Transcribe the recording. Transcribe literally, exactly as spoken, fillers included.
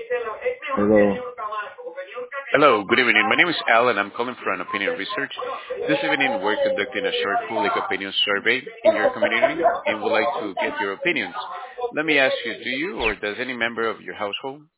Hello. Hello, good evening. My name is Alan. I'm calling from Opinion Research. This evening, we're conducting a short public opinion survey in your community and would like to get your opinions. Let me ask you, do you or does any member of your household